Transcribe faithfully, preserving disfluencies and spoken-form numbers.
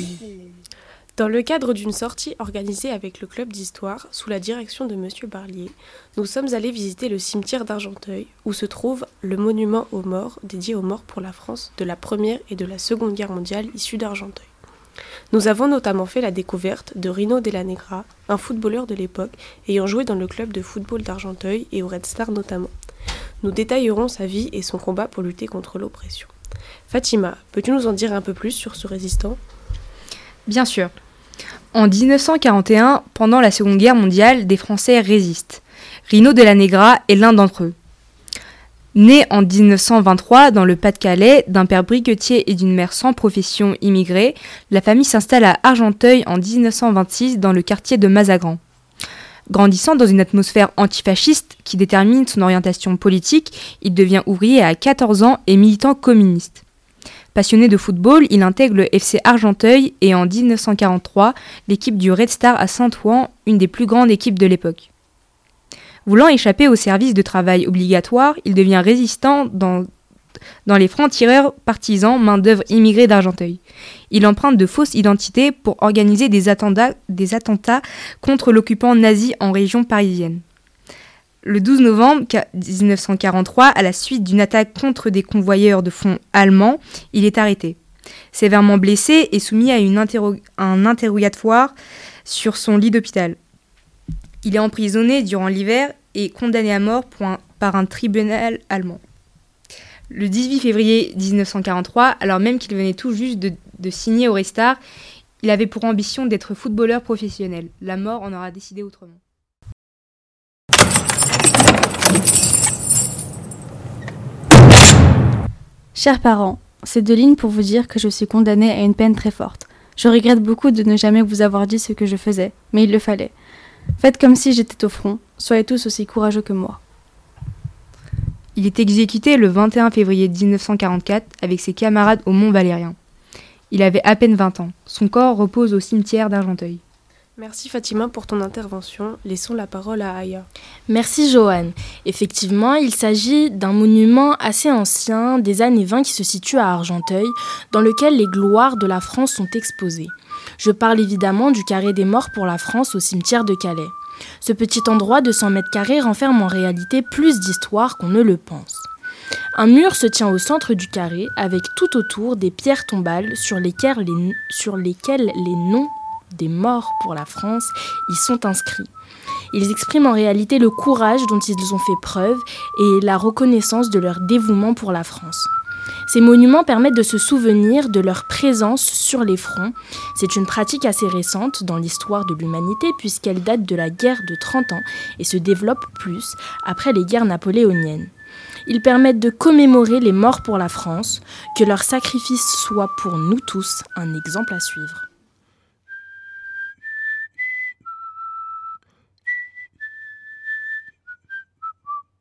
Dans le cadre d'une sortie organisée avec le club d'histoire, sous la direction de Monsieur Barlier, nous sommes allés visiter le cimetière d'Argenteuil, où se trouve le monument aux morts, dédié aux morts pour la France de la Première et de la Seconde Guerre mondiale issus d'Argenteuil. Nous avons notamment fait la découverte de Rino Della Negra, un footballeur de l'époque ayant joué dans le club de football d'Argenteuil et au Red Star notamment. Nous détaillerons sa vie et son combat pour lutter contre l'oppression. Fatima, peux-tu nous en dire un peu plus sur ce résistant ? Bien sûr. En dix-neuf cent quarante et un, pendant la Seconde Guerre mondiale, des Français résistent. Rino Della Negra est l'un d'entre eux. Né en dix-neuf cent vingt-trois dans le Pas-de-Calais, d'un père briquetier et d'une mère sans profession immigrée, la famille s'installe à Argenteuil en dix-neuf cent vingt-six dans le quartier de Mazagran. Grandissant dans une atmosphère antifasciste qui détermine son orientation politique, il devient ouvrier à quatorze ans et militant communiste. Passionné de football, il intègre le F C Argenteuil et en dix-neuf cent quarante-trois, l'équipe du Red Star à Saint-Ouen, une des plus grandes équipes de l'époque. Voulant échapper au service de travail obligatoire, il devient résistant dans, dans les francs-tireurs partisans main-d'œuvre immigrés d'Argenteuil. Il emprunte de fausses identités pour organiser des attentats, des attentats contre l'occupant nazi en région parisienne. Le douze novembre dix-neuf cent quarante-trois, à la suite d'une attaque contre des convoyeurs de fonds allemands, il est arrêté. Sévèrement blessé et soumis à une interro- un interrogatoire sur son lit d'hôpital. Il est emprisonné durant l'hiver et condamné à mort pour un, par un tribunal allemand. Le dix-huit février dix-neuf cent quarante-trois, alors même qu'il venait tout juste de, de signer au Red Star, il avait pour ambition d'être footballeur professionnel. La mort en aura décidé autrement. Chers parents, ces deux lignes pour vous dire que je suis condamnée à une peine très forte. Je regrette beaucoup de ne jamais vous avoir dit ce que je faisais, mais il le fallait. Faites comme si j'étais au front, soyez tous aussi courageux que moi. Il est exécuté le vingt et un février dix-neuf cent quarante-quatre avec ses camarades au Mont Valérien. Il avait à peine vingt ans. Son corps repose au cimetière d'Argenteuil. Merci Fatima pour ton intervention. Laissons la parole à Aya. Merci Joanne. Effectivement, il s'agit d'un monument assez ancien des années vingt qui se situe à Argenteuil, dans lequel les gloires de la France sont exposées. Je parle évidemment du carré des morts pour la France au cimetière de Calais. Ce petit endroit de cent mètres carrés renferme en réalité plus d'histoire qu'on ne le pense. Un mur se tient au centre du carré avec tout autour des pierres tombales sur lesquelles les, sur lesquelles les noms des morts pour la France y sont inscrits. Ils expriment en réalité le courage dont ils ont fait preuve et la reconnaissance de leur dévouement pour la France. Ces monuments permettent de se souvenir de leur présence sur les fronts. C'est une pratique assez récente dans l'histoire de l'humanité puisqu'elle date de la guerre de trente ans et se développe plus après les guerres napoléoniennes. Ils permettent de commémorer les morts pour la France, que leur sacrifice soit pour nous tous un exemple à suivre.